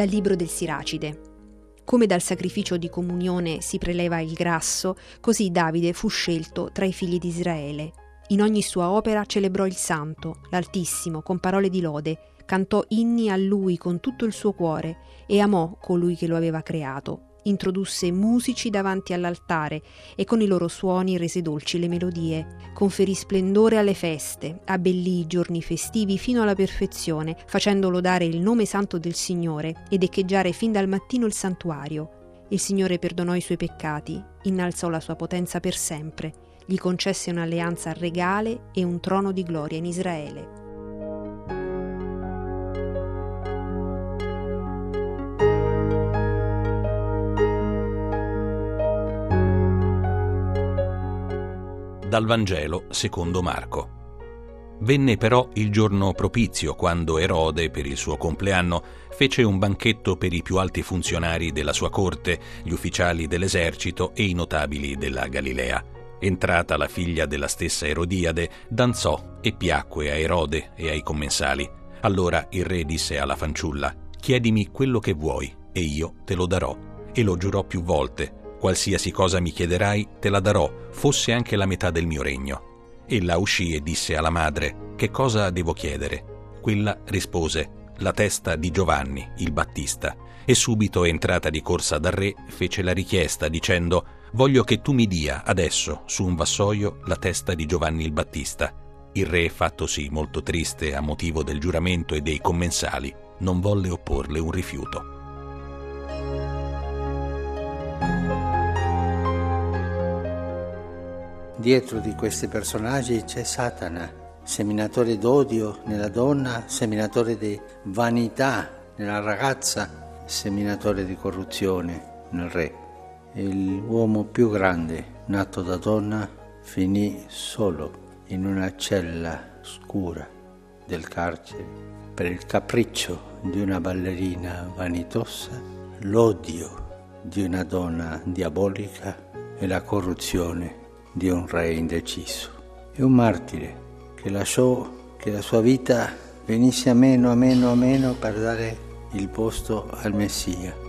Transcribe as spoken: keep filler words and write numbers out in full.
Dal libro del Siracide. Come dal sacrificio di comunione si preleva il grasso, così Davide fu scelto tra i figli di Israele. In ogni sua opera celebrò il Santo, l'Altissimo, con parole di lode, cantò inni a Lui con tutto il suo cuore e amò colui che lo aveva creato. Introdusse musici davanti all'altare e con i loro suoni rese dolci le melodie. Conferì splendore alle feste, abbellì i giorni festivi fino alla perfezione, facendo lodare il nome santo del Signore ed echeggiare fin dal mattino il santuario. Il Signore perdonò i suoi peccati, innalzò la sua potenza per sempre, gli concesse un'alleanza regale e un trono di gloria in Israele. Dal Vangelo secondo Marco. Venne però il giorno propizio, quando Erode, per il suo compleanno, fece un banchetto per i più alti funzionari della sua corte, gli ufficiali dell'esercito e i notabili della Galilea. Entrata la figlia della stessa Erodiade, danzò e piacque a Erode e ai commensali. Allora il re disse alla fanciulla: «Chiedimi quello che vuoi, e io te lo darò». E lo giurò più volte: «Qualsiasi cosa mi chiederai, te la darò, fosse anche la metà del mio regno». Ella uscì e disse alla madre: «Che cosa devo chiedere?» Quella rispose: «La testa di Giovanni, il Battista». E subito, entrata di corsa dal re, fece la richiesta dicendo: «Voglio che tu mi dia adesso, su un vassoio, la testa di Giovanni il Battista». Il re, fattosi molto triste a motivo del giuramento e dei commensali, non volle opporle un rifiuto. Dietro di questi personaggi c'è Satana, seminatore d'odio nella donna, seminatore di vanità nella ragazza, seminatore di corruzione nel re. L'uomo più grande, nato da donna, finì solo in una cella scura del carcere per il capriccio di una ballerina vanitosa, l'odio di una donna diabolica e la corruzione di un re indeciso. È un martire che lasciò che la sua vita venisse a meno, a meno, a meno per dare il posto al Messia.